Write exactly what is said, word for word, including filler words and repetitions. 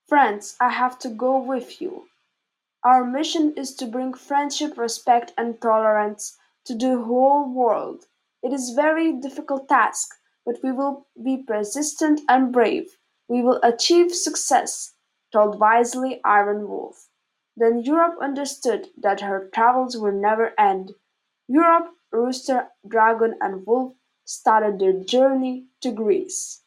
Friends, I have to go with you. Our mission is to bring friendship, respect, and tolerance to the whole world. It is a very difficult task, but we will be persistent and brave. We will achieve success, told wisely Iron Wolf. Then Europe understood that her travels will never end. Europe, Rooster, Dragon, and Wolf started their journey to Greece.